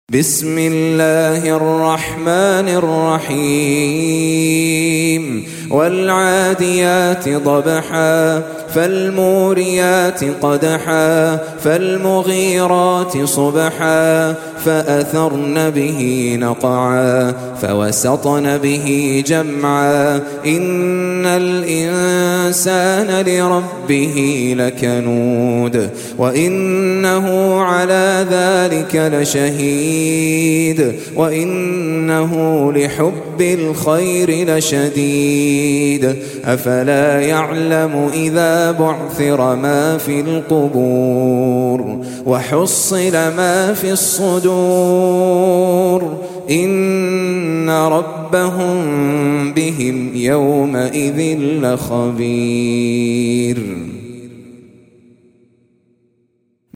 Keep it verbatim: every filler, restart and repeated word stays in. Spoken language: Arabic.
بسم الله الرحمن الرحيم والعاديات ضبحا فالموريات قدحا فالمغيرات صبحا فأثرن به نقعا فوسطن به جمعا إن الإنسان لربه لكنود وإنه على ذلك لشهيد وإنه لحب الخير لشديد أفلا يعلم إذا بعثر ما في القبور وحصل ما في الصدور إن ربهم بهم يومئذ لخبير.